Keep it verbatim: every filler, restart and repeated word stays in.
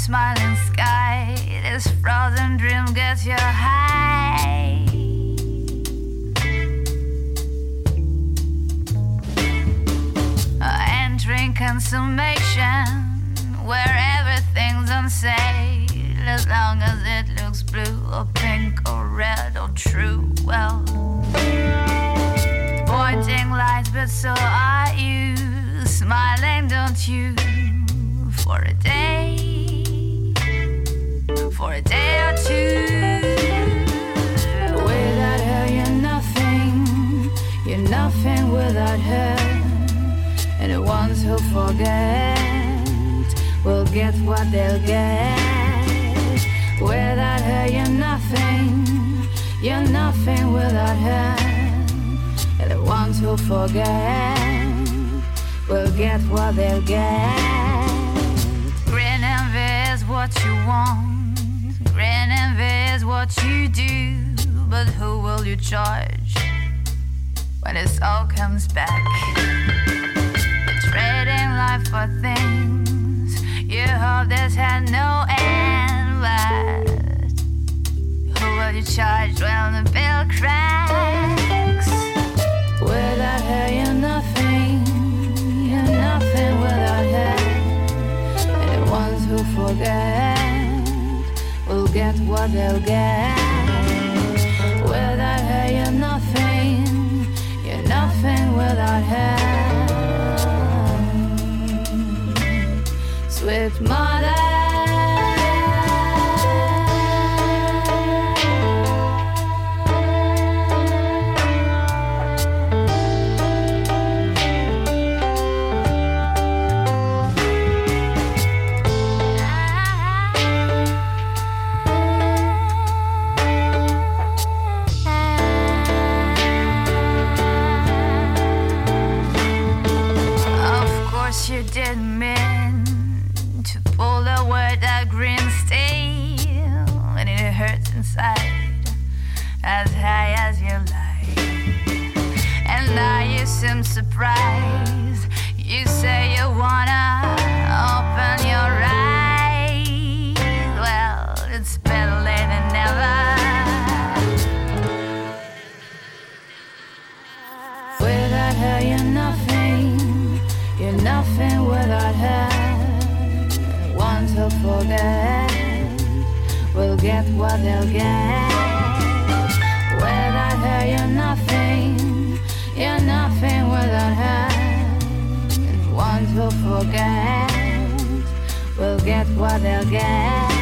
smiling sky. This frozen dream gets you high. Uh, entering consummation, where everything's on sale, as long as it looks blue or pink or red or true. Well, pointing lights, but so are you. Smiling, don't you? For a day, for a day or two. Without her, you're nothing. You're nothing without her. And the ones who forget will get what they'll get. Without her, you're nothing. You're nothing without her. And the ones who forget will get what they'll get. Grin envy is what you want. Grin envy is what you do. But who will you charge when this all comes back? Trading life for things you hope this had no end. But who will you charge when the bill cracks? Without her, you're nothing. You're nothing without her. And the ones who forget will get what they'll get. Without her, you're nothing. You're nothing without her. Sweet mother. You didn't mean to pull away that green steel, and it hurts inside as high as you lie. And now you seem surprised. You say you wanna open your eyes. Well, it's better late than never. Without her, you're nothing. You're nothing without her. And ones who forget will get what they'll get. Without her, you're nothing. You're nothing without her. And ones who forget will get what they'll get.